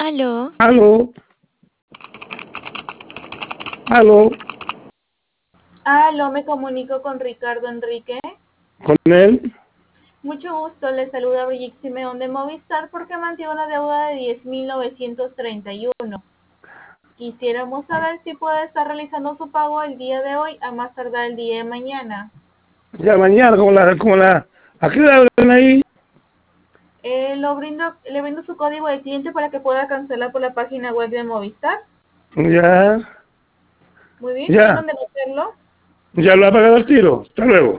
Aló, Aló, aló, Aló, me comunico con Ricardo Enrique. con él. Mucho gusto, le saluda Brigitte Simeón de Movistar porque mantiene una deuda de 10.931. Quisiéramos saber si puede estar realizando su pago el día de hoy a más tardar el día de mañana. Ya mañana, ¿a qué hora abren ahí? Le brindo su código de cliente para que pueda cancelar por la página web de Movistar. Ya, Muy bien, ¿tiene ya, dónde meterlo? ya lo ha pagado el tiro. Hasta luego.